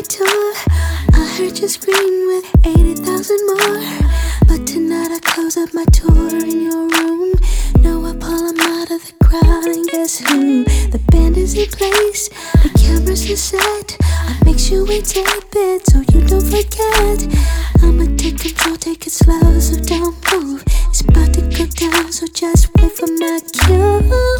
my tour. I heard you scream with 80,000 more. But tonight I close up my tour in your room. No, I pull him out of the crowd, and guess who? The band is in place, the cameras are set. I make sure we tape it so you don't forget. I'ma take control, take it slow, so don't move. It's about to go down, so just wait for my cue.